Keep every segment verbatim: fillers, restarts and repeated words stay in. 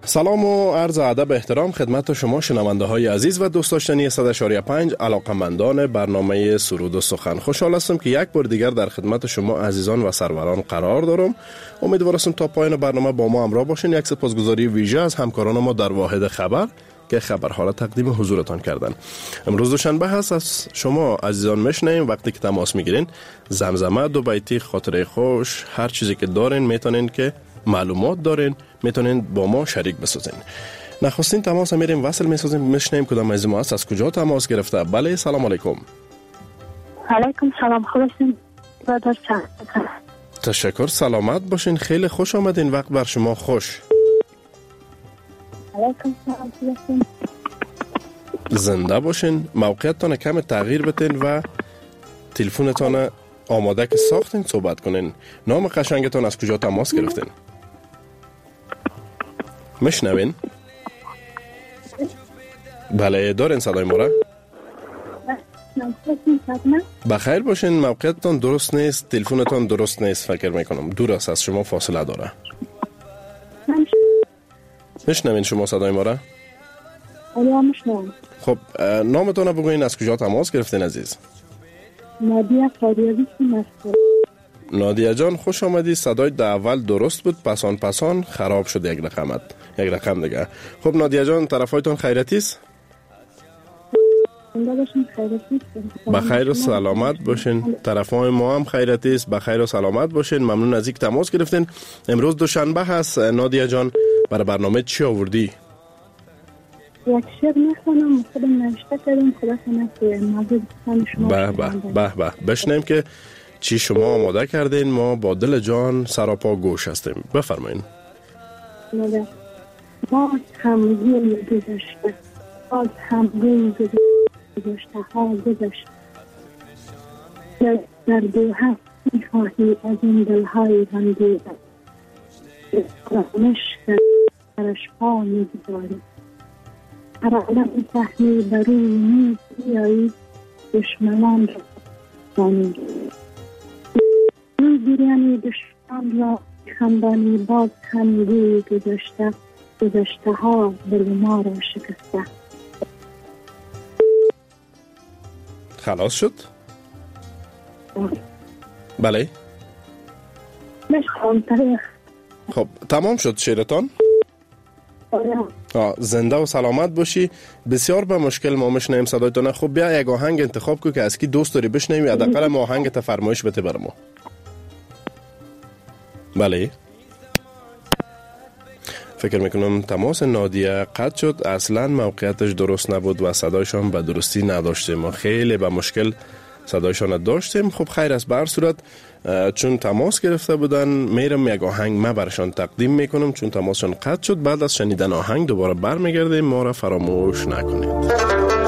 سلام و عرض ادب احترام خدمت شما شنونده های عزیز و دوست داشتنی صد و شش و پنج علاقمندان برنامه سرود و سخن. خوشحال هستم که یک بار دیگر در خدمت شما عزیزان و سروران قرار دارم. امیدوارم تا پایان برنامه با ما همراه باشین. یک سپاسگزاری ویژه از همکاران ما در واحد خبر که خبرها تقدیم حضورتان کردن. امروز دوشنبه هست. از شما عزیزان میشنیم وقتی که تماس میگیرین زمزمه، دو بیتی، خاطره خوش، هر چیزی که دارین میتونین که معلومات دارین میتونین با ما شریک بسازین. نخستین تماس میریم وصل میسازیم میشنیم کدام از ما است، از کجا تماس گرفته. بله سلام علیکم. علیکم سلام، خوبین؟ تشکر، سلامت باشین، خیلی خوش آمدین، وقت بر شما خوش. علیکم سلام، خوبین؟ زنده باشین، موقعیتتان کم تغییر بتین و تلفنتان آماده که ساختین صحبت کنین. نام قشنگتان از کجا تماس گرفتین؟ مشنوین؟ بله دارین صدای ما را؟ بخیر باشین، موقعیتتان درست نیست، تلفنتان درست نیست، فکر میکنم دور است از شما، فاصله داره. مشنوین شما صدای ما را؟ خب نامتان بگوین، از کجا تماس گرفتین عزیز؟ نادیه فاریابی هستم. نادیه جان خوش آمدی. صدای در اول درست بود، پسان پسان خراب شد یک رقمت یک رقم دیگه. خب نادیه جان طرفایتون خیرتی است؟ بخیر و سلامت باشین. طرفای ما هم خیرتی است، بخیر و سلامت باشین. ممنون از اینکه تماس گرفتین. امروز دوشنبه هست. نادیه جان برای برنامه چی آوردی؟ یک شعر میخونم، خودم نوشته کردم، خدا کنه که موضوع بسان شما به به به به بشنیم که چی شما آماده کردین. ما با دل جان سراپا گوش هستیم. بفرمایین. باز هم گل گذشته، باز هم گل گذشته ها گذشته، در دو هفت میخواهی از این دلهای رنگیده، مشک درش پا میگذاری، هر علم فهمی بروی نیز بیایی، دشمنان را بانی میگیرانی، دشمن را خندانی، باز هم گوی گذشته، گذشته ها دل ما را شکسته. خلاص شد؟ بله مشخوام تاریخ. خب تمام شد شعرتان؟ آه زنده و سلامت باشی. بسیار به مشکل ما مشنیم صدایتان. خب بیا یک آهنگ انتخاب کو که از کی دوست داری بشنیم، حداقل ما آهنگ تا فرمایش بده بر ما. بله فکر میکنم تماس نادیه قطع شد، اصلا موقعیتش درست نبود و صدایشان به درستی نداشتیم، ما خیلی به مشکل صدایشان داشتیم. خب خیر است. به هر صورت چون تماس گرفته بودن میرم یک آهنگ ما برشان تقدیم میکنم، چون تماسشان قطع شد. بعد از شنیدن آهنگ دوباره برمیگردیم، ما را فراموش نکنید.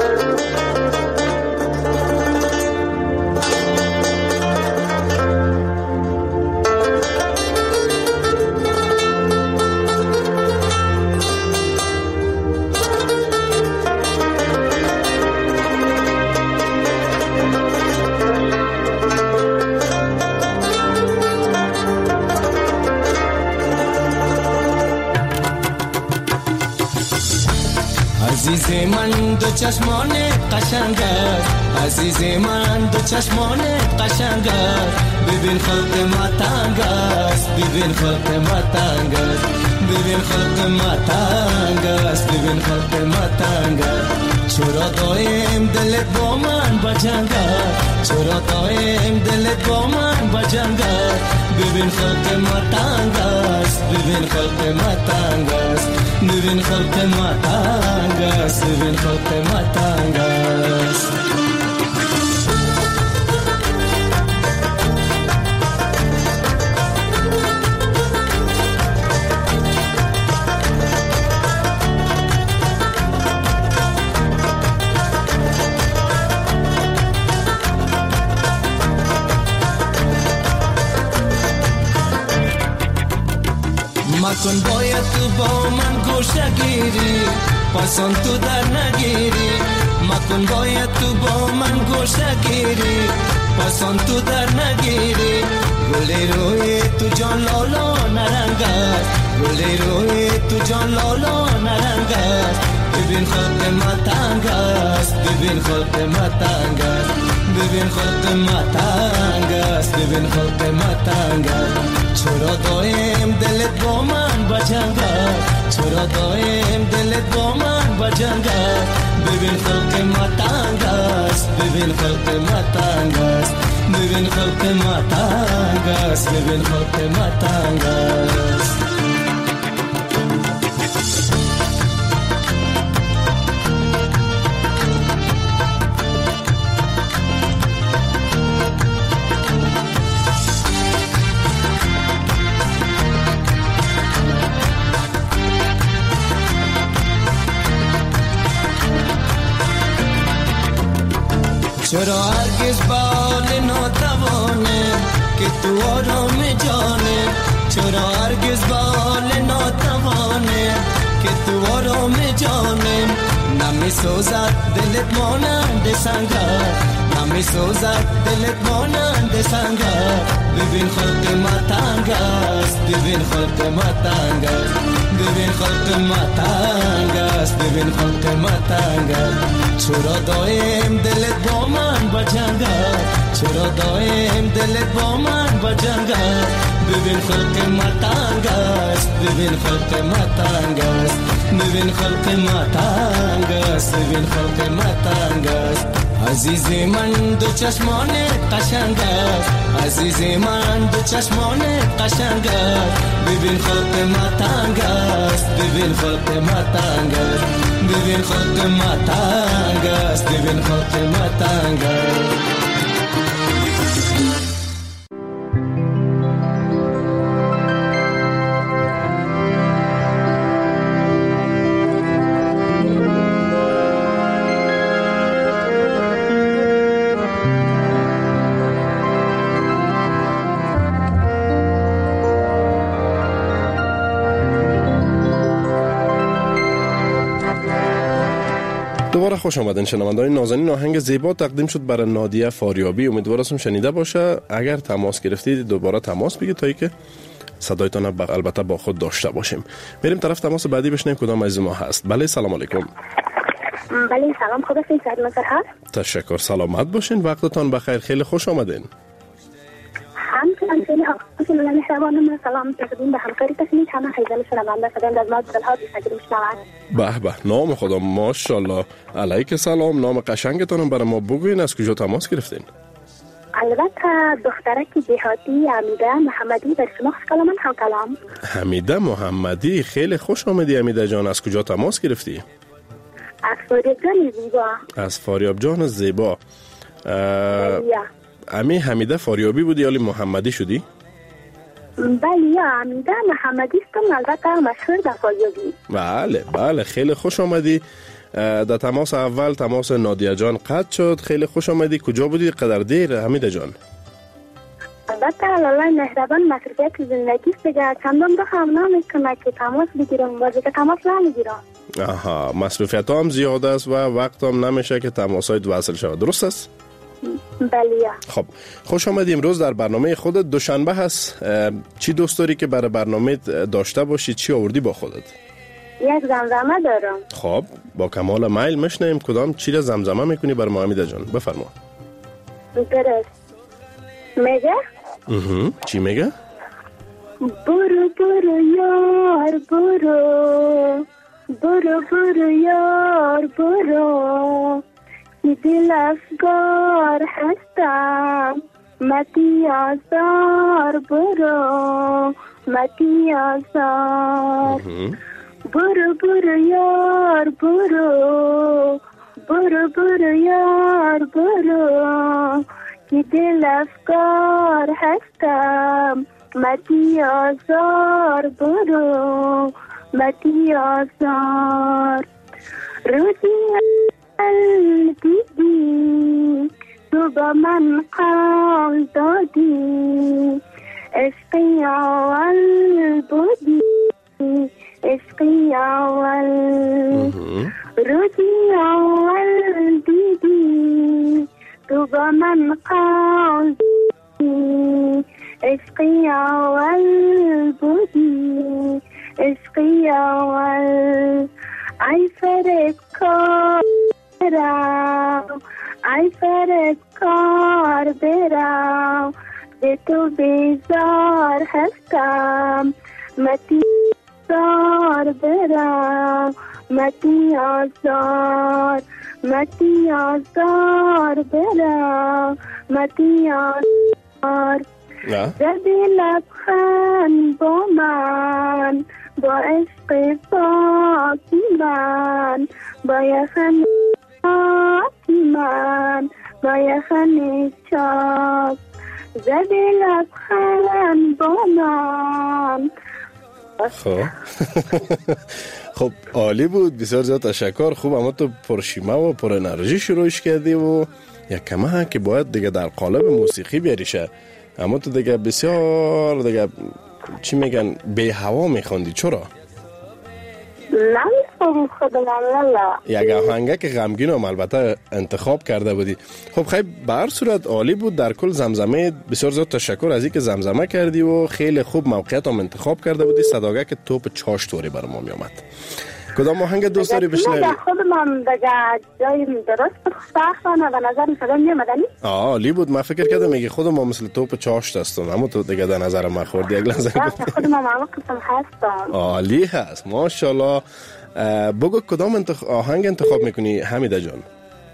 عزیز من دو چشمان قشنگ است، عزیز من دو چشمان قشنگ است، ببین خلق ما تنگ است، ببین خلق ما تنگ است، ببین خلق ما تنگ است، ببین خلق ما تنگ است. چرا دایم دلت با من بجنگ است، چرا دایم دلت با من بجنگ است، ببین خلق ما تنگ است، ببین خلق ما تنگ است، ببین خلق ما تنگ است، ببین خلق ما تنگ است. مکن باید تو با من گوشه گیری، پسان تو در نگیری، مکن باید تو با من گوشه گیری، پسان تو در نگیری گلی روی تو جان لالا نرنگ است گلی روی تو جان لالا نرنگ است ببین خلق متنگ است ببین خلق متنگ است ببین خلق متنگ است ببین خلق متنگ است چرا دایم دلت با من بجنگ است چرا دایم دلت با من بجنگ است ببین خلق متنگ است ببین خلق متنگ است ببین خلق متنگ است ببین خلق متنگ است چرا هرگز بال ناتوانه که تو آرام جانه چرا هرگز بال ناتوانه که تو آرام جانه نمی سوزد دلت مانند سنگر نمی سوزد دلت مانند سنگر ببین خلق متنگ است ببین خلق متنگ است ببین خلق متنگ است ببین خلق متنگ است چرا دایم دلت با من بجنگ است چرا دایم دلت با من بجنگ است ببین خلق متنگ است ببین خلق متنگ است ببین خلق متنگ است ببین خلق متنگ است عزیزی من دو چشمان قشنگ است عزیزی من دو چشمان قشنگ است ببین خلق متنگ است ببین خلق متنگ است ببین خلق متنگ است ببین خلق متنگ است دوباره خوش آمدین شنوندگان نازنین. آهنگ زیبا تقدیم شد برای نادیه فاریابی. امیدوارم شنیده باشه. اگر تماس گرفتید دوباره تماس بگید تا اینکه صدایتان البته با خود داشته باشیم. بریم طرف تماس بعدی بشنویم کدام از ما هست. بله سلام علیکم. بله سلام، خوب هستین سعید مظهر هست؟ تشکر، سلامت باشین، وقتتان بخیر، خیلی خوش آمدین. همچنان خیلی آقای مهربانم سلام تقدیم به همکاری تکنیک همه خیزل شنونده شدن از ما دلها بی‌فکر میشنوند. به به، نام خدا ماشاءالله. علیک سلام. نام قشنگتون برای ما بگوین، از کجا تماس گرفتین؟ البته دخترک جهادی حمیده محمدی در شما خوش کلام هم کلام. حمیده محمدی، خیلی خوش آمدی حمیده جان. از کجا تماس گرفتی؟ از فاریاب جان زیبا. از فاریاب جان زیبا. امی حمیده فاریابی بودی یا محمدی شدی؟ بله یا حمیده محمدی استم، البته مشهور در فاریابی. بله بله، خیلی خوش آمدی. در تماس اول تماس نادیه جان قطع شد. خیلی خوش آمدی. کجا بودی قدر دیر حمیده جان؟ البته الله مهربان مصرفیت زندگی دیگه چندان بخوام نمیکنه که تماس بگیرم، بازی که تماس نمیگیرم. آها، مصرفیت هم زیاد است و وقت هم نمیشه که تماس هایت وصل شود، درست است؟ بله. خب خوش آمدی. امروز در برنامه خودت دوشنبه هست. چی دوست داری که برای برنامه داشته باشی؟ چی آوردی با خودت؟ یک زمزمه دارم. خب با کمال میل میشنیم. کدام چی را زمزمه میکنی برای ما حمیده جان؟ بفرما. درست میگه؟ اها، چی میگه؟ برو برو یار برو، برو برو یار برو، که دل افگار هستم، متی آزار برو، متی آزار. برو برو یار برو، برو برو یار برو، که دل افگار هستم، متی آزار برو، متی آزار. روزی دیدی تو با من قول دادی، عشقی اول بودی، عشقی اول. روزی اول دیدی تو با من قاضی، عشقی اول بودی، عشقی اول. ای فرد کار برم، ای فرد کار برم، به تو بیزار هستم، متی آزار برم، متی آزار، متی آزار برم، متی آزار. زدی لبخند با من، با عشق پاکی من، با یخن پاکی من، با یخن چاک. زدی لبخند با من. خب خب عالی بود، بسیار زیاد تشکر. خوب، اما تو پرشیمه و پر انرژی شروعش کردی و یک کمه که باید دیگه در قالب موسیقی بیاریشه، اما تو دیگه بسیار دیگه چی میگن به هوا میخوندی. چرا؟ نمیخوام خودم الله. یک آهنگه که غمگین هم البته انتخاب کرده بودی. خب خیلی به هر صورت عالی بود. در کل زمزمه بسیار زیاد تشکر از اینکه زمزمه کردی و خیلی خوب موقعیت هم انتخاب کرده بودی. صداگه که توپ چاش طوری بر ما می آمد. کدام آهنگ دوست داری بشنوی؟ خودم هم دیگه جای درست ساختم و نظر مثلا میامدنی. آه عالی بود. من فکر کردم میگه خودم ما مثل توپ چاش دستم، اما تو دیگه در نظر من خوردی. یک لحظه گفت خودم هم عمق قسم هستم. عالی هست ماشاءالله. بگو کدام انتخ... آهنگ انتخاب میکنی حمیده جان؟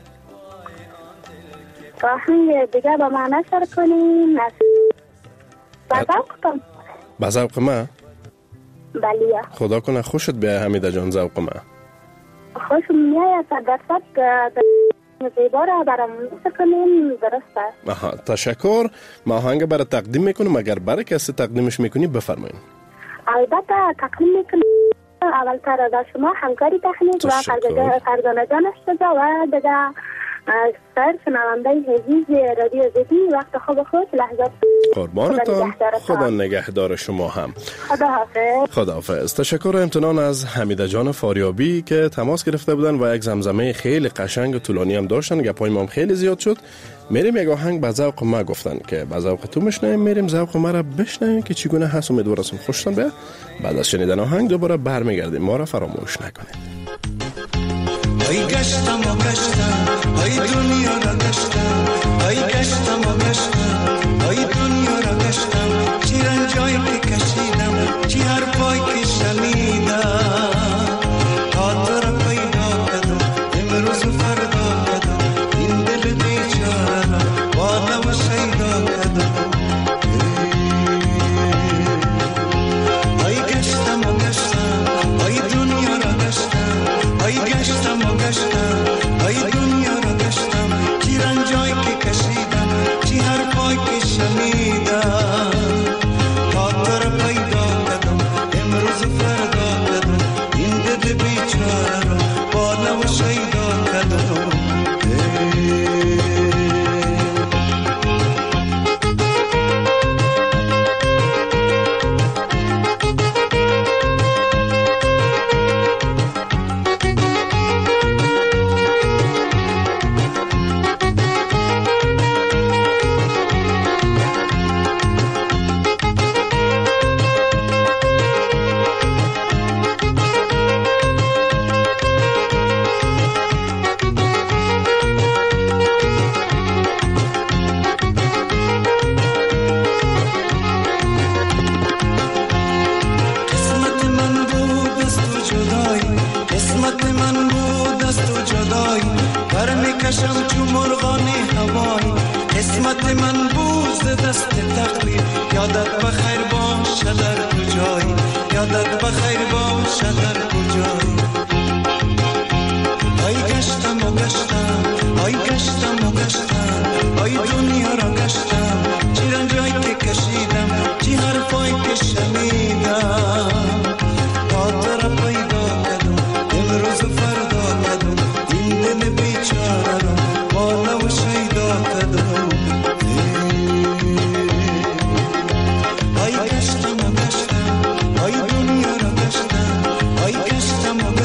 آهنگ دیگه با من نشر کنیم. بذوقتم به ذوق من؟ بله. خدا کنه خوشت بیای حمیده جان. ذوق من خوشم میاد. صد درصد زیبا را برام نشر کنیم. درسته. آها تشکر. ما آهنگ برای تقدیم میکنم. اگر برای کسی تقدیمش میکنی بفرمایید. البته تقدیم میکنم اول تر در شما همکاری تکنیک و فرزانه جانش شده و دیگه سر شنونده عزیز رادیو زدی. وقت خوب خود لحظات قربانتان. خدا نگهدار شما هم. خدا حافظ. خدا حافظ. تشکر و امتنان از حمیده جان فاریابی که تماس گرفته بودن و یک زمزمه خیلی قشنگ و طولانی هم داشتن. گپای ما هم خیلی زیاد شد. میریم یک آهنگ به ذوق ما گفتن که به ذوق تو میشنویم. میریم ذوق ما را بشنویم که چگونه هست. امیدوارم خوشتون بیاد. بعد از شنیدن آهنگ دوباره برمیگردیم. ما را فراموش نکنید. ای گشتم و گشتم، ای دنیا را گشتم، ای گشتم و گشتم، ای دنیا را گشتم. چی رنجایی که کشیدم، چی هر پای که شنیدم. خاطر پیدا کردم امروز و فردا کردم، این دل بیچاره را با نو شیدا کردم. ای گشتم و گشتم، ای دنیا را گشتم، ای گشتم و گشتم، ای دنیا را گشتم. چی رنجایی که کشیدم، چی هر پای که شنیدم. خاطر پیدا کردم امروز فردا کردم، این دل بیچاره را با نو شیدا کردم.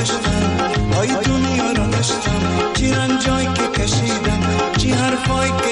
Chirang joy ke kashidam, chihar foy ke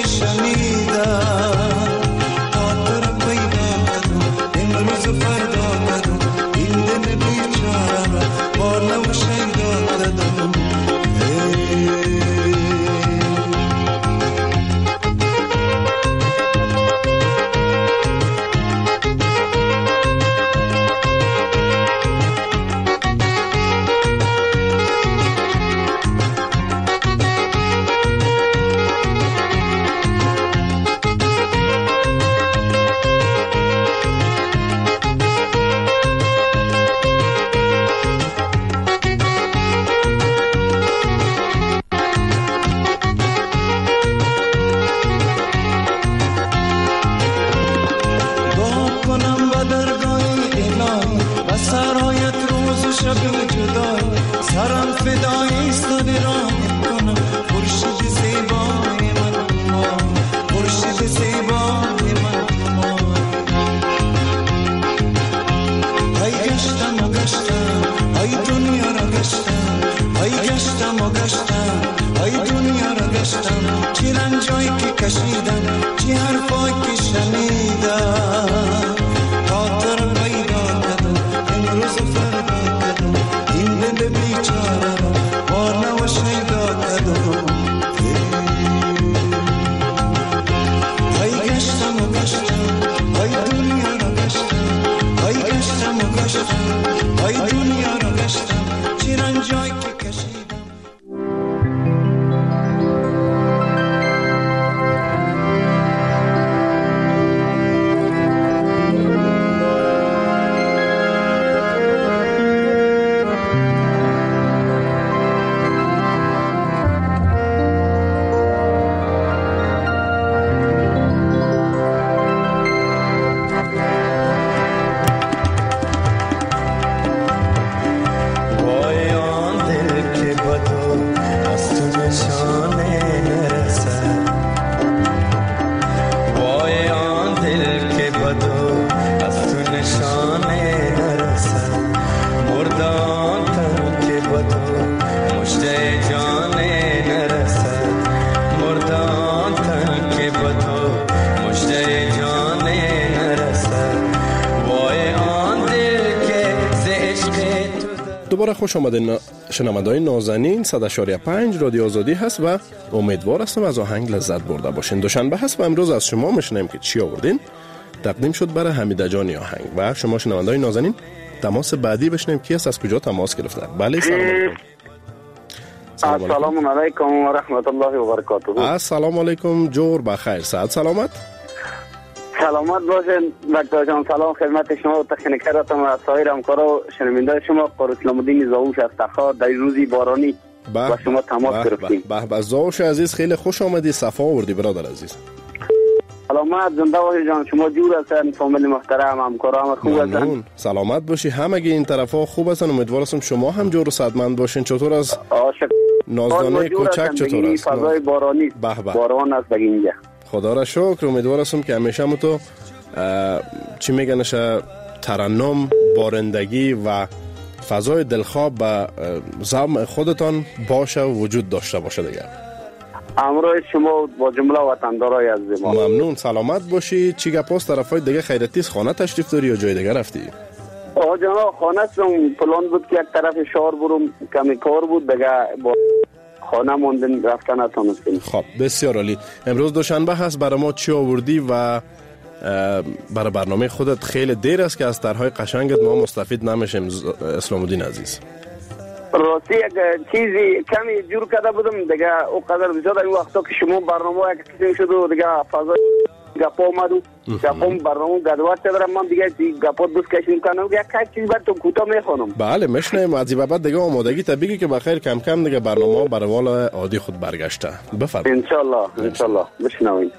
دوباره خوش آمدین شنونده‌های نازنین. صد و شش و پنج رادیو آزادی هست و امیدوار هستم از آهنگ لذت برده باشین. دوشنبه هست و امروز از شما میشنیم که چی آوردین. تقدیم شد برای حمیده جانی آهنگ و شما شنونده‌های نازنین تماس بعدی بشنیم کی است، از کجا تماس گرفته. بله سلام علیکم. السلام علیکم و رحمت الله و برکاته. السلام علیکم، جور بخیر، صحت سلامت. سلامت باشین دکتر جان. سلام خدمت شما و تکنیکراتم و سایر همکارا و شنونده شما. قاری اسلام الدین زاوش از تخار در روزی بارانی با شما تماس گرفتیم. به به زاوش عزیز خیلی خوش آمدی، صفا آوردی برادر عزیز. سلامت زنده باشی جان. شما جور هستن، فامیل محترم، همکارا هم خوب هستن. سلامت باشی، همگی این طرفا خوب هستن. امیدوارم شما هم جور و صحتمند باشین. چطور از نازدانه کوچک چطور است؟ فضای بارانی باران است دیگه اینجا. خدا را شکر. امیدوارم که همیشه هم تو چی میگنش ترنم، بارندگی و فضای دلخواه به زعم خودتان باشه و وجود داشته باشه دیگه. امروز شما با جمله وطندارای عزیز ما. ممنون، سلامت باشی. چی گپاست طرفای دیگه خیرتیست خانه تشریف داری یا جای دیگه رفتی؟ آقا جناب خانه سم پلان بود که یک طرف شهر برم، کمی کار بود دیگه با خانه موندن رفتن نتونستیم. خب بسیار عالی. امروز دوشنبه هست، برای ما چی آوردی و برای برنامه خودت خیلی دیر است که از طرحهای قشنگت ما مستفید نمیشیم اسلام الدین عزیز. راستی یک چیزی کمی جور کرده بودم دیگه، او قدر بزرگ این وقتا که شما برنامه یک چیزی شد و دیگه فضا گپا اومد و گپام برنامه گدوات دارم. من دیگه گپا دوست کشیم کنم یک چیز براتون کوتاه میخونم. بله میشنیم. از این بعد دیگه آمادگی طبیعی که بخیر کم کم دیگه برنامه برای وال عادی خود برگشته. بفرمایید. ان شاء الله ان شاء الله بشنوید.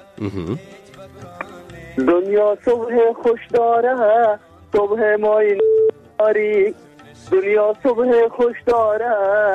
دنیا صبح خوش داره، صبح ما این تاریک. دنیا صبح خوش داره،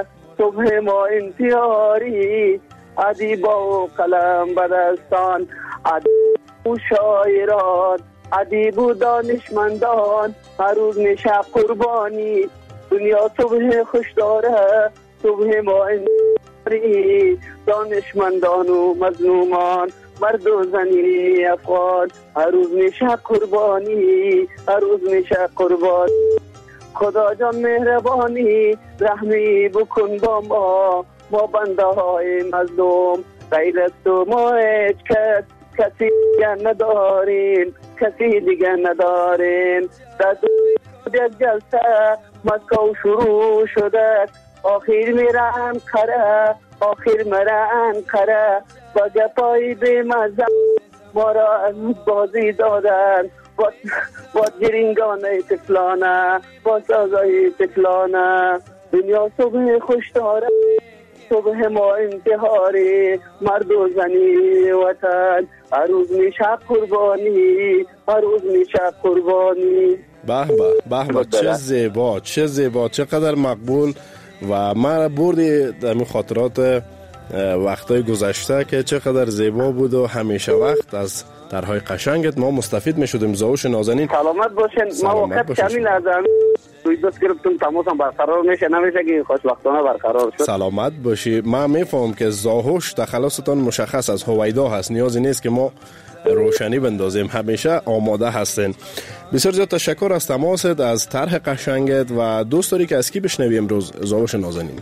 صبح ما انتیاری. ادیبا و قلم بدستان، ادیب و شاعران، ادیب و دانشمندان، هر روز میشه قربانی. دنیا صبح خوش داره، صبح ما انتیاری. دانشمندان و مظلومان، مرد و زنی افغان، هر روز میشه قربانی، هر روز میشه قربانی. خدا جان مهربانی رحمی بکن با ما، ما بنده های مظلوم. غیر از تو ما هیچ کس کسی دیگه نداریم، کسی دیگه نداریم. در دو جلسه مسکو شروع شده، آخر میره انقره، آخر میره انقره. با گپای بی مزه ما را از بازی دادن، با, با گرینگانه تفلانه، با سازای تفلانه. دنیا صبح خوش داره، صبح ما انتحاری. مرد و زنی وطن، هر روز میشه قربانی، هر روز میشه قربانی. به به به به، چه زیبا، چه زیبا، چقدر مقبول. و من بردی در این خاطرات وقتای گذشته که چقدر زیبا بود و همیشه وقت از طرحهای قشنگت ما مستفید میشدیم. زاوش نازنین سلامت باشین. ما وقت کمی لازم روی دست گرفتم، تماسم برقرار میشه، نمیشه که خوشبختانه برقرار شد. سلامت باشی. من میفهم که زاهوش تخلصتان مشخص از هویدا هست، نیازی نیست که ما روشنی بندازیم، همیشه آماده هستین. بسیار زیاد تشکر از تماست، از طرح قشنگت. و دوست داری که از کی بشنوی امروز زاوش نازنین؟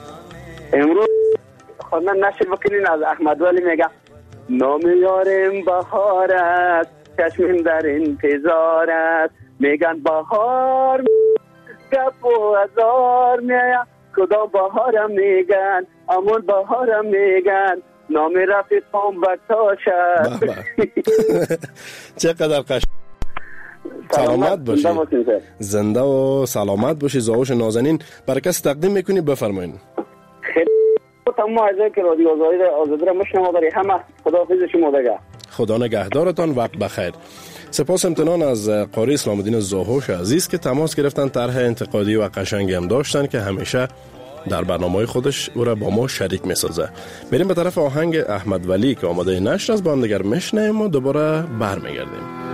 امروز خواندن نشر بکنین از احمد ولی میگه نام یارم بهار است، چشمم در انتظار است. میگن بهار گپ و هزار میاد، کدام بهارم میگن، امون بهارم میگن. نام رفیقم بکتاش است. چقدر قشنگ. سلامت باشی، زنده و سلامت باشی زاوش نازنین. برای کسی تقدیم میکنی بفرمایین. تمام اعضای که رادیو آزادی آزادی را میشنوم برای همه خداحافظ شما دیگه. خدا نگهدارتان، وقت بخیر. سپاس امتنان از قاری اسلام الدین زاهوش عزیز که تماس گرفتن، طرح انتقادی و قشنگی هم داشتن که همیشه در برنامه‌های خودش او را با ما شریک می‌سازه. بریم به طرف آهنگ احمد ولی که آماده نشر از با هم دیگر میشنویم و دوباره برمیگردیم.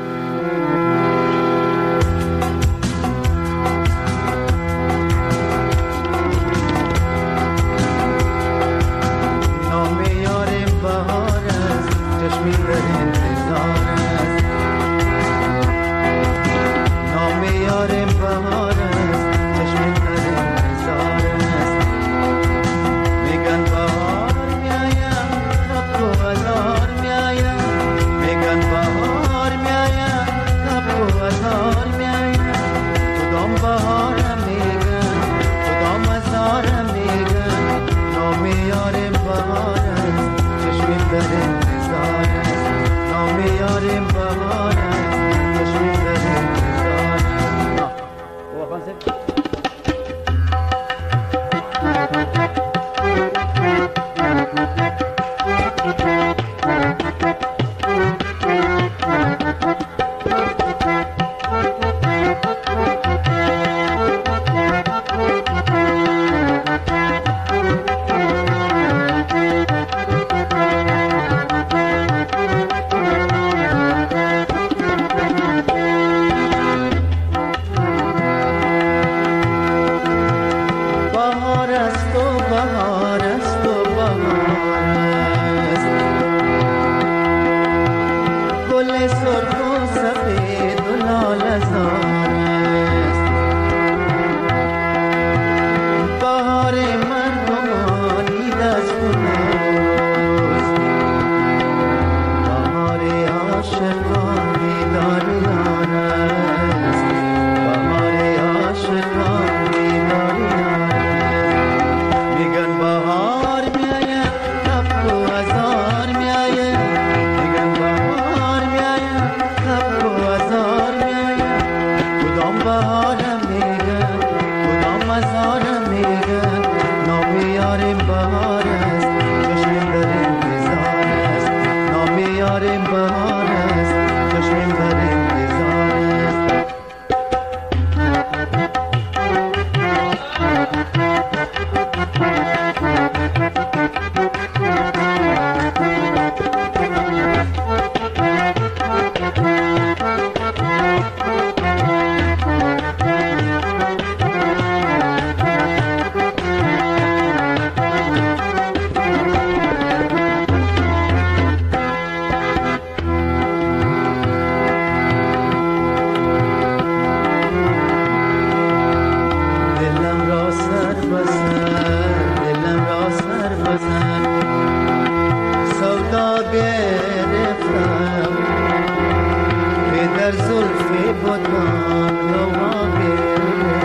اگر زلفی بودم نواقع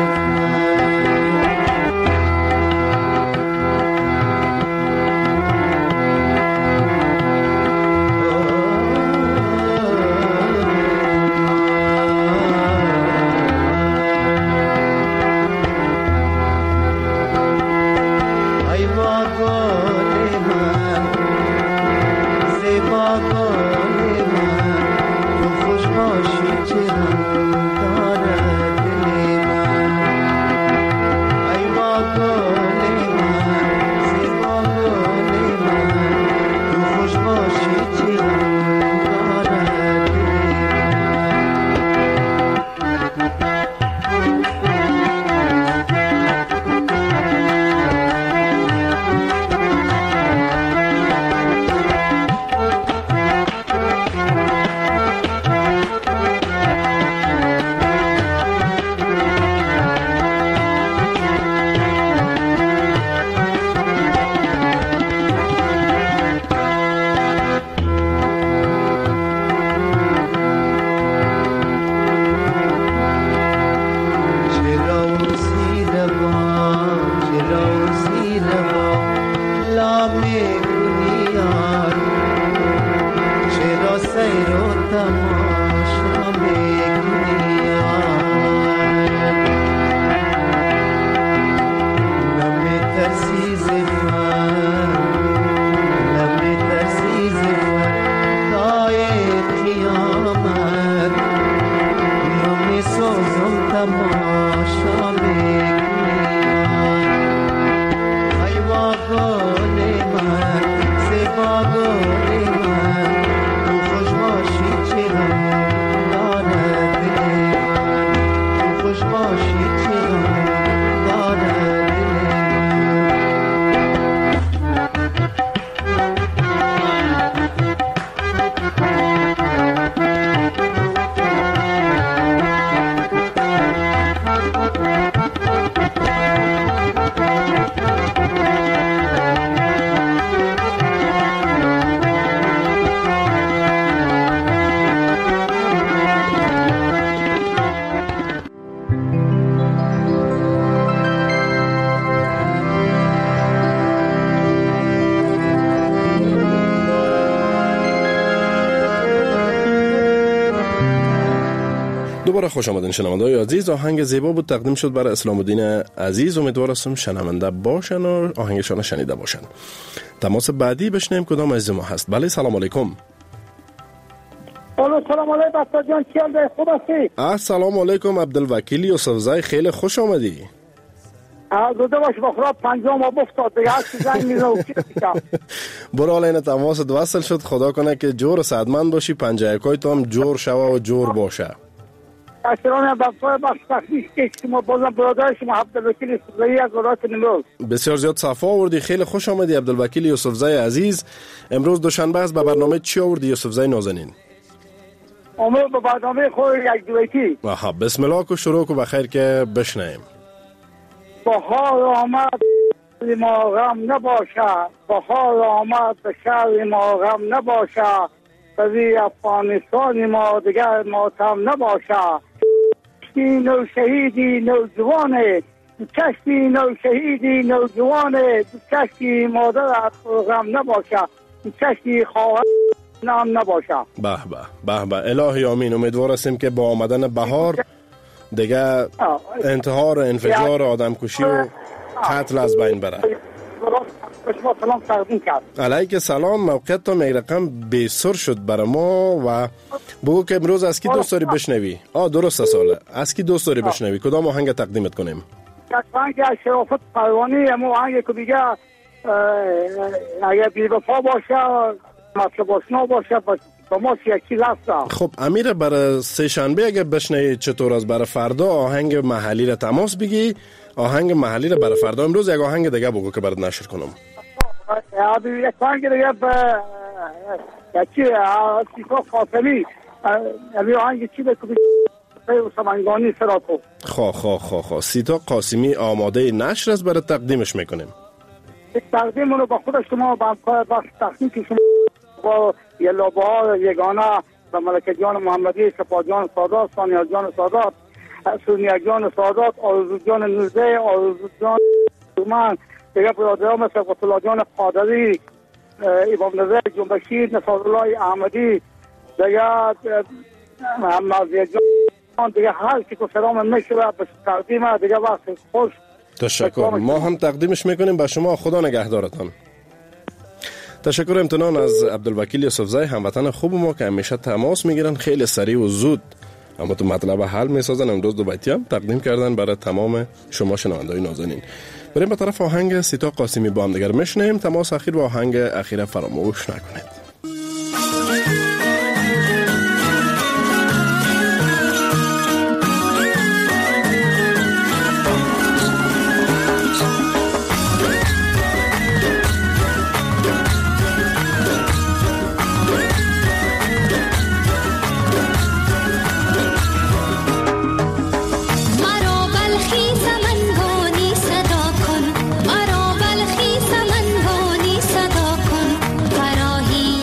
دوباره خوش آمدین شنونده‌های عزیز. آهنگ زیبا بود تقدیم شد برای اسلام الدین عزیز. امیدوارم شنونده باشن و آهنگشان شنیده باشن. تماس بعدی بشنیم کدام عزیز ما هست. بله سلام علیکم. سلام علیکم استاد جان، چی حال؟ خوب هستی؟ السلام علیکم عبدالوکیل یوسفزای، خیلی خوش آمدی. روزه باش بخورا پنجاه ما بفتاد دیگه هر چی زنگ میزنم چی بکم. برو این تماست وصل شد. خدا کنه که جور و سعدمند باشی، پنجاه یکای تو هم جور شوه و جور باشه. اشترانه بفای بخش تخصیص که شما بازم برادر شما عبدالوکیل یوسفزایی از ولایت نیمروز. بسیار زیاد صفا آوردی، خیلی خوش آمدی عبدالوکیل یوسفزای عزیز. امروز دوشنبه است، به برنامه چی آوردی یوسفزای نازنین؟ امروز به برنامه خود یک دویتی. آها بسم الله کو شروع کو بخیر که بشنیم. بهار آمد ما غم نباشه، بهار آمد به شهر ما غم نباشه، به افغانستان ما دیگر ماتم نباشه. کشتی نو شهیدی نوجوانه، کشتی نو شهیدی نوجوانه، کشتی مادر غم نباشه، کشتی خواهر نام نباشه. به به به به الهی آمین. امیدوار هستیم که با آمدن بهار دیگه انتحار انفجار آدم کشی و قتل از بین بره. سلام تقدیم کرد. علیک سلام. موقعیت تا یک رقم بیسر شد برای ما و بگو که امروز از کی دوست داری بشنوی؟ آه درست ساله. از کی دوست داری بشنوی؟ کدام آهنگ تقدیمت کنیم؟ یک آهنگ از شرافت پروانی، اما آهنگ که دیگه اگر بی وفا باشه مطلب آشنا باشه با ما یکی لفظه. خب امیر برای سه شنبه اگه بشنوی چطور از برای فردا آهنگ محلی را تماس بگی، آهنگ محلی را برای فردا. امروز یک آهنگ دیگه بگو که برات نشر کنم. یک آهنگ دیگه به یکی سیتا قاسمی، یعنی آهنگ چی بکنی سمنگانی سراتو. خواه خواه خواه خواه سیتا قاسمی آماده نشر است، برای تقدیمش میکنیم. تقدیم رو با خود شما با همکار بخش تخنیک شما با یه لابه ها یگانه و ملکه جان محمدی، سپاه جان سادات، ثانیه جان سادات، سونیا جان سادات، آرزو جان نوزده، آرزو جان من، دیگه برادران مثل قطلا جان قادری، امام نظر جنبشیر، نصرالله احمدی، دیگه محمد جان، دیگه هر کی که سلام میشوه به تقدیم دیگه وقت خوش. تشکر. ما هم تقدیمش میکنیم به شما. خدا نگهدارتان. تشکر امتنان از عبدالوکیل یوسفزای، هموطن خوب ما که همیشه تماس میگیرن، خیلی سریع و زود اما تو مطلب حل میسازن. امروز دو بیتی هم تقدیم کردن برای تمام شما شنونده‌های نازنین. بریم به طرف آهنگ سیتا قاسمی با هم دیگر میشنیم. تماس اخیر با آهنگ اخیر فراموش نکنید. مرا بلخی سمنگانی صدا کن، فراهی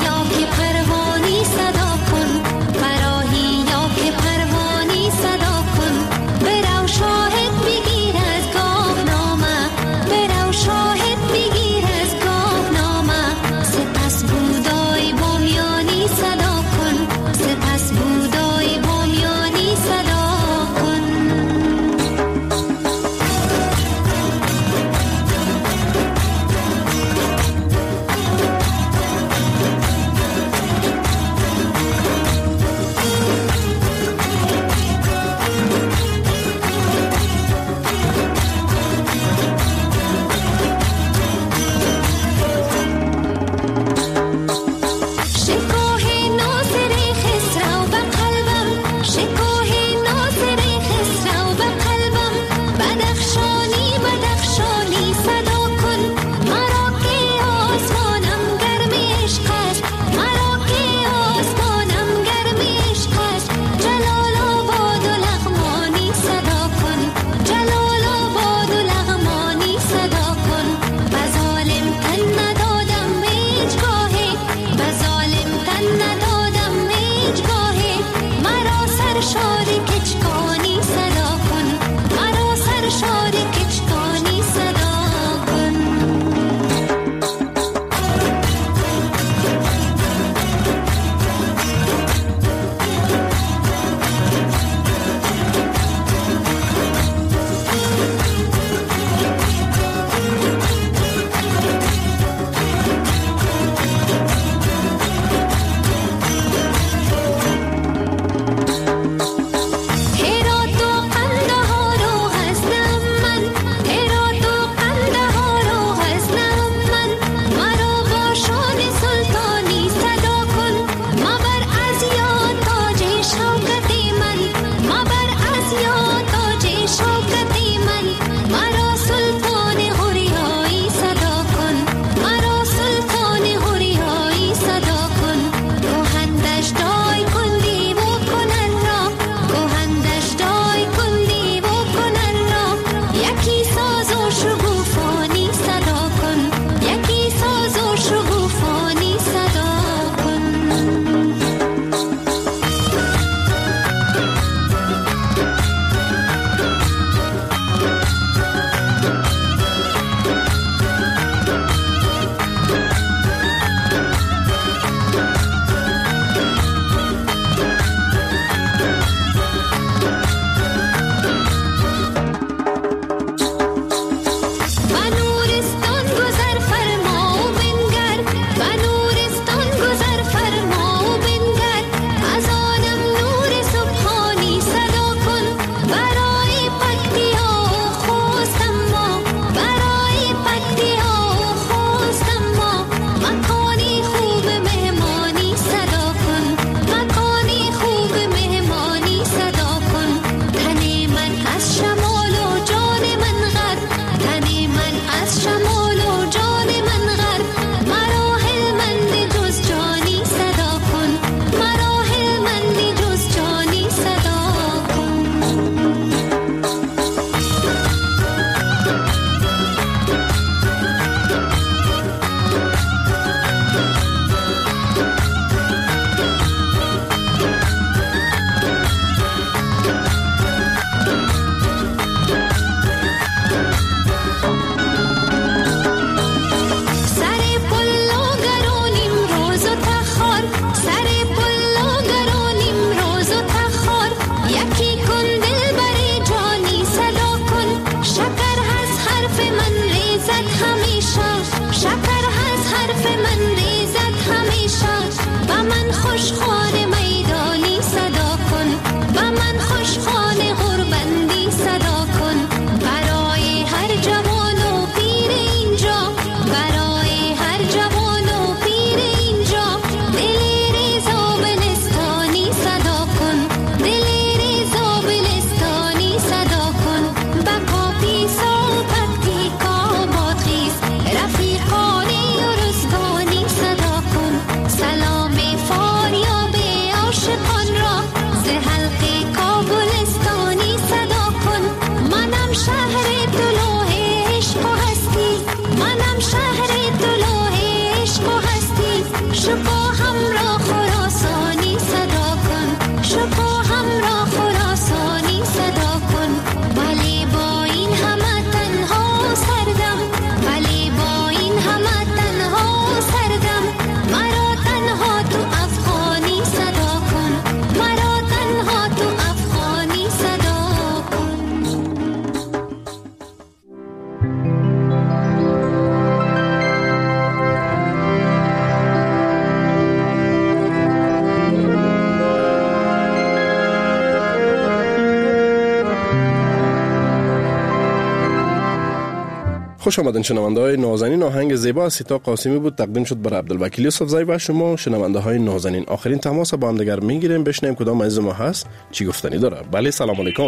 خوش آمدین شنونده های نازنین. آهنگ زیبا از سیتا قاسمی بود، تقدیم شد بر عبدالوکیل یوسفزئی و شما شنونده های نازنین. آخرین تماس با هم دیگر میگیریم، بشنویم کدام عزیز ما هست چی گفتنی داره. بله سلام علیکم.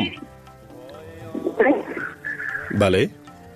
بله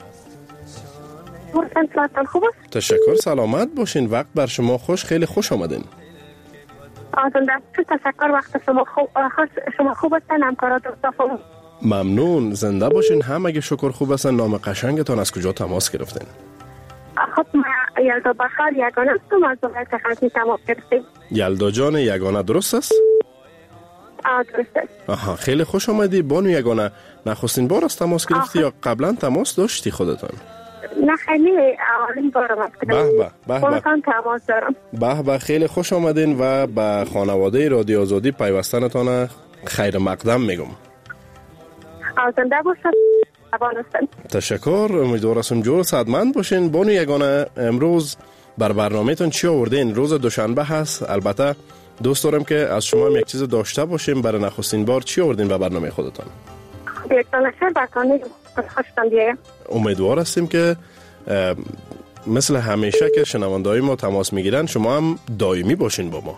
تشکر، سلامت باشین، وقت بر شما خوش، خیلی خوش آمدین. آزنده تشکر، وقت شما خوب شما خوب هستن، همکارات دوستان ممنون، زنده باشین. هم اگه شکر خوب هستن. نام قشنگتان از کجا تماس گرفتین؟ خب ما یلدا بخار یگانه هستم، از دولت خاصی تماس گرفتیم. یلدا جان یگانه درست است؟ آه درست است. آها خیلی خوش آمدی بانو یگانه. نخستین بار از تماس گرفتی یا قبلا تماس داشتی خودتان؟ نه خیلی اولین بار آمد کردم. به به به خودتان تماس دارم. به به خیلی خوش آمدین و به خانواده رادیو آزادی پیوستنتان خیر مقدم میگم. زنده باشد. تشکر، امیدوار هستم جور صحتمند باشین. بانو یگانه امروز بر برنامه‌تون چی آوردین؟ روز دوشنبه هست، البته دوست دارم که از شما هم یک چیز داشته باشیم. برای نخستین بار چی آوردین به برنامه خودتان؟ یک دانشجو برکانی خوشتان بیایم. امیدوار هستیم که مثل همیشه که شنونده‌های ما تماس میگیرن شما هم دائمی باشین با ما.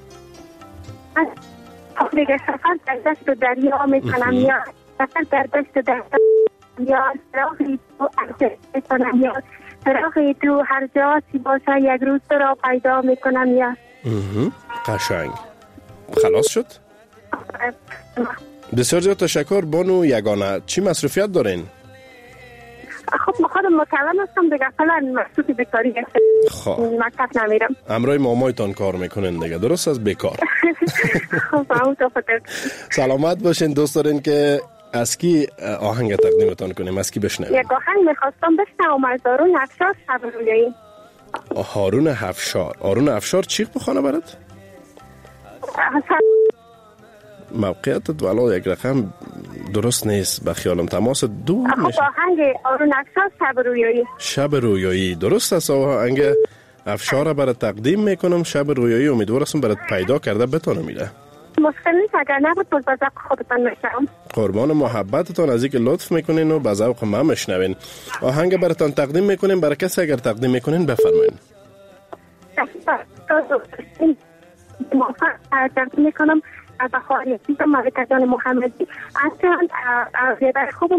دیگه سفر در دست و دریا میکنم یا سفر در دست و دریا یا سراغی تو ارزش میکنم یا سراغی تو هر جاسی باشه یک روز را پیدا میکنم یا قشنگ. خلاص شد؟ بسیار زیاد تشکر بانو یگانه. چی مصروفیت دارین؟ خب ما خودم متعلم هستم دیگه، فعلا مصروف بیکاری هستم. خب مکتب نمیرم. امرای مامایتان کار میکنین دیگه، درست از بیکار؟ خب همون تو فکر. سلامت باشین. دوست دارین که از کی آهنگ تقدیمتان کنیم؟ از کی بشنویم؟ یک آهنگ میخواستم بشنوم از هارون افشار، شب رویایی. هارون افشار. هارون افشار چیخ بخونه برات؟ موقعیتت والا یک رقم درست نیست به خیالم، تماس دور میشه. خب آهنگ هارون افشار شب رویایی. شب رویایی درست است. آهنگ افشار را برات تقدیم میکنم. شب رویایی امیدوار هستم برات پیدا کرده بتونه میره. مشکل نیست، اگر نبود باز به ذوق خودتان میشنم. قربان محبتتان، از اینکه لطف میکنین و به ذوق ما میشنوین. آهنگ براتون تقدیم میکنیم. برای کسی اگر تقدیم میکنین بفرمایید. تقدیم میکنم بخاری سیستم ملکه جان محمدی اصلا زیبر خوب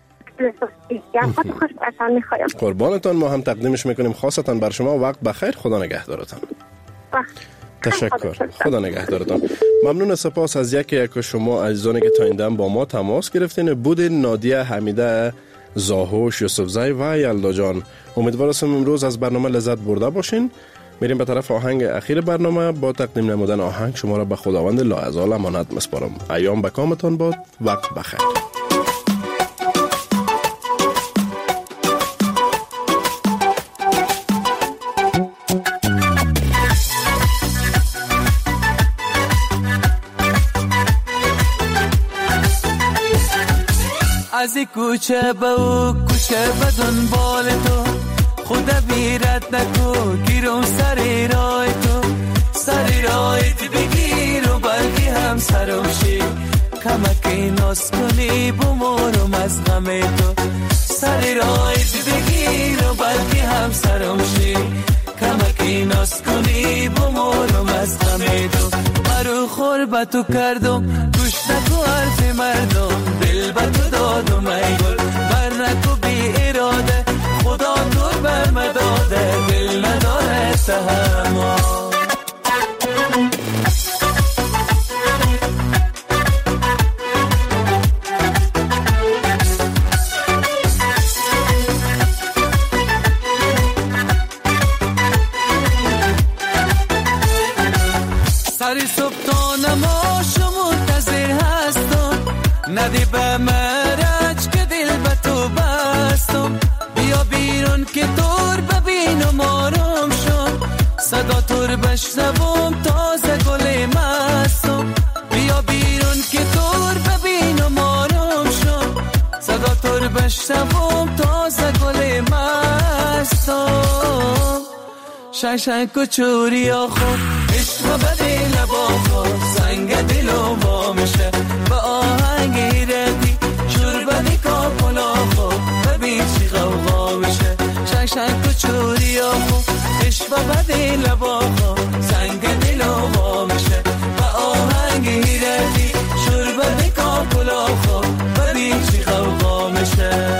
قربانتان. ما هم تقدیمش میکنیم خاصتان بر شما. وقت بخیر، خدا نگهدارتان. تشکر، خدا نگهدارتان. ممنون، سپاس از یکی یک شما عزیزانی که تا این دم با ما تماس گرفتین. بودین نادیه، حمیده، زاهوش، یوسفزئی و یلدا جان. امیدوار هستم امروز از برنامه لذت برده باشین. میریم به طرف آهنگ اخیر برنامه. با تقدیم نمودن آهنگ شما را به خداوند لاعزال امانت میسپارم. ایام به کامتان باد. وقت بخیر. از کوچه به او کوچه به دنبال تو، خدا بیرت نکو گیرم سر رای تو، سر رای تو بگیر و بلکه هم سرم شی، کمکی ناز کنی بمورم از غم تو، سر رای تو بگیر و بلکه هم سرم شی، کمکی ناز کنی بمورم از غم تو. مرو خور به تو کردم گوش نکو حرف مردم، دل به تو دادم ای گل بر نکو بی اراده، خدا تو بر مداده دل نداره تحمل. سری صبح تا نماش منتظر هستم، ندی به مرج که دل به تو بستم، بیا بیرون که دور ببینم آرام شم، صدا تور بشنوم تازه گل مستم، بیا بیرون که دور ببینم آرام شم، صدا تور بشنوم تازه گل مستم. شنگ کچوری آخو عشق بدی لبا خو، سنگ دلو با میشه با آهنگی ردی، شور بدی کاپلا خو ببین چی غوغا میشه. کوچوری آخو عشق و بد لباخو سنگ دل آوا میشه و آهنگ هیرتی شربت کاکلاخو ببین چی غوغا میشه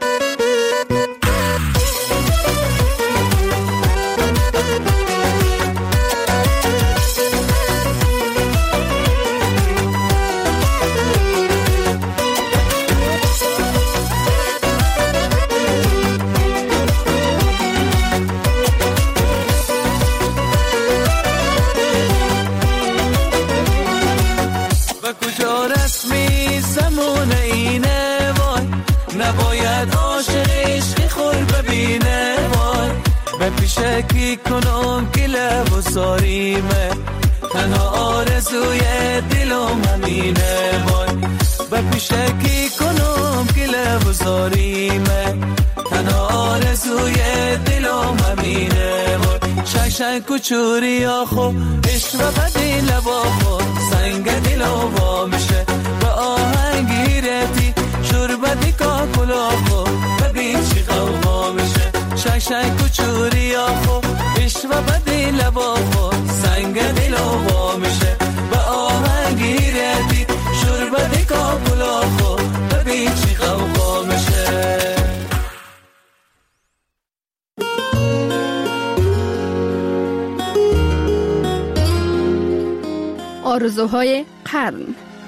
پیشکی کنم که لب و ساریمه تنها آرزوی دلم همینه وای به پیشکی کنم که لب و ساریمه تنها آرزوی دلم همینه وای شای کوچوری آخو عشق و بدی لبا خو سنگ دلم وا میشه به آهنگی رتی شربتی کاکلا خو ببین چی غوغا میشه شای شای کوچوری آخو عشق و بدی لبا خو سنگ دلم وا میشه به آهنگی رتی شربتی کاکلا خو ببین چی غوغا میشه آرزوهای قرن.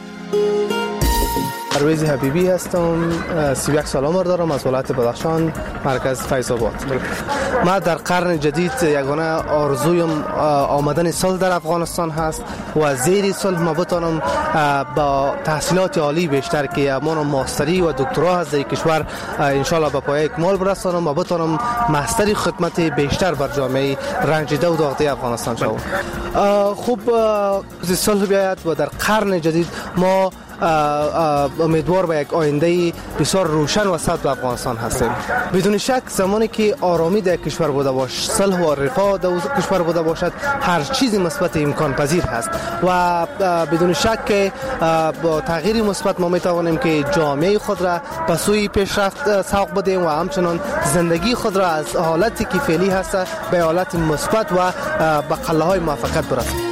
پرویز حبیبی هستم، سی و یک سال عمر دارم، از ولایت بدخشان، مرکز فیض آباد. من در قرن جدید یگانه آرزویم آمدن صلح در افغانستان هست و زیر صلح ما بتانم با تحصیلات عالی بیشتر که من ماستری و دکترا هست در کشور ان شاء الله به پایه اکمال برسانم و بتانم مستری خدمت بیشتر بر جامعه رنجیده و داغده افغانستان شوم. خوب صلح بیاید و در قرن جدید ما امیدوار به یک آینده بسیار روشن و سعد به افغانستان هستیم. بدون شک زمانی که آرامی در کشور بوده باش، صلح و رفاه در کشور بوده باشد، هر چیزی مثبت امکان پذیر هست و بدون شک که با تغییر مثبت ما میتوانیم که جامعه خود را به سوی پیشرفت سوق بدیم و همچنان زندگی خود را از حالتی که فعلی هست به حالت مثبت و به قله های موفقیت برسانیم.